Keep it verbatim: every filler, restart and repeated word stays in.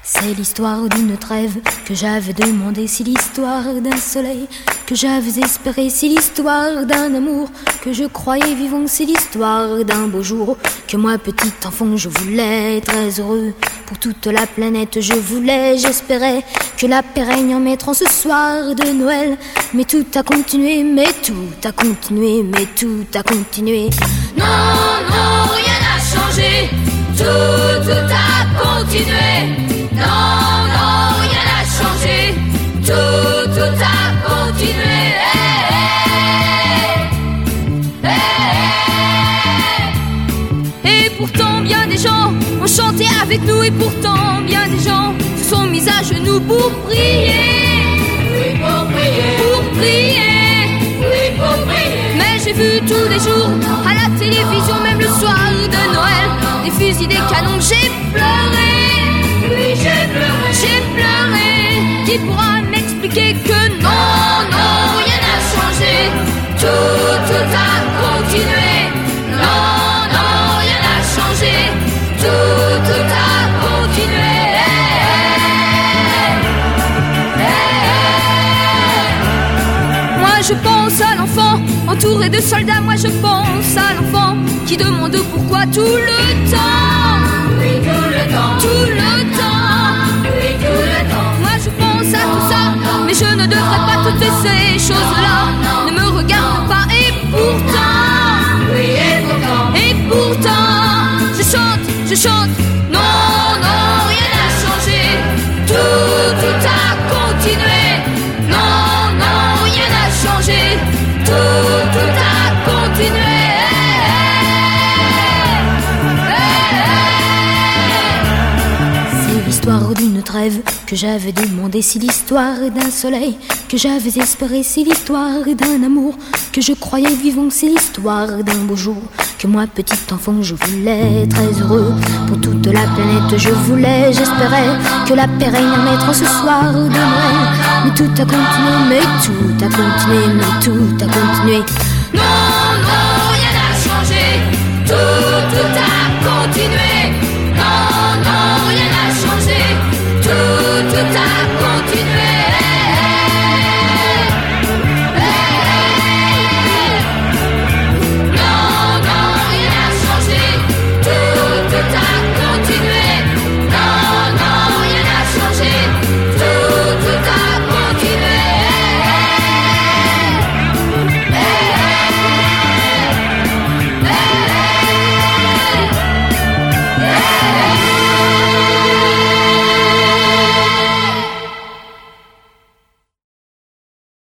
C'est l'histoire d'une trêve que j'avais demandé, c'est l'histoire d'un soleil que j'avais espéré, c'est l'histoire d'un amour que je croyais vivant, c'est l'histoire d'un beau jour que moi petit enfant je voulais très heureux pour toute la planète. Je voulais, j'espérais que la paix règne en mettant ce soir de Noël. Mais tout a continué, mais tout a continué, mais tout a continué. Non, non, rien n'a changé, tout, tout a continué. Non, non, rien n'a changé, tout, tout a continué. Hey, hey, hey. Et pourtant bien des gens ont chanté avec nous, et pourtant bien des gens se sont mis à genoux pour prier. Oui, pour prier. Pour prier. Oui, pour prier. Mais j'ai vu tous les jours à la télévision, même le soir de Noël, des fusils, des canons, j'ai pleuré. Oui, j'ai pleuré. J'ai pleuré. Qui pourra m'expliquer que non, non, rien n'a changé, tout, tout a continué. Non, non, rien n'a changé, tout, tout a continué. Moi je pense à l'enfant entouré de soldats, moi je pense à l'enfant qui demande pourquoi tout le temps. Oui, tout le temps. Tout le temps. Oui, tout le temps. Moi je pense à tout ça, mais je ne devrais pas toutes ces choses-là. Ne me regarde pas, et pourtant. Oui, et pourtant. Et pourtant, je chante, je chante. Non, non, rien n'a changé, tout, tout a continué. Non, non, rien n'a changé, tout, tout a continué. L'histoire d'une trêve que j'avais demandé, c'est l'histoire d'un soleil que j'avais espéré, c'est l'histoire d'un amour que je croyais vivant, c'est l'histoire d'un beau jour que moi petit enfant je voulais très heureux pour toute la planète. Je voulais, j'espérais que la paix règne en mettre ce soir de Noël. Mais tout a continué, mais tout a continué, mais tout a continué. Non.